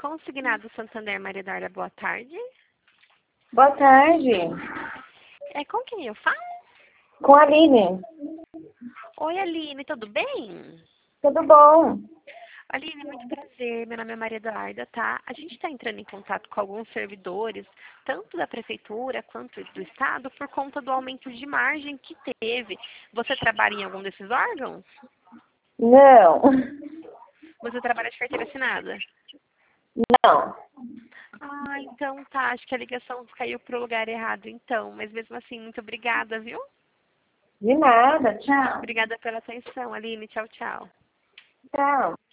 Consignado Santander, Maria Eduarda, boa tarde. Boa tarde. É com quem eu falo? Com a Aline. Oi, Aline, tudo bem? Tudo bom? Aline, muito prazer. Meu nome é Maria Eduarda, tá? A gente está entrando em contato com alguns servidores, tanto da prefeitura quanto do estado, por conta do aumento de margem que teve. Você trabalha em algum desses órgãos? Não. Você trabalha de carteira assinada? Não. Ah, então tá. Acho que a ligação caiu pro lugar errado, então. Mas mesmo assim, muito obrigada, viu? De nada. Tchau. Obrigada pela atenção, Aline. Tchau, tchau. Tchau.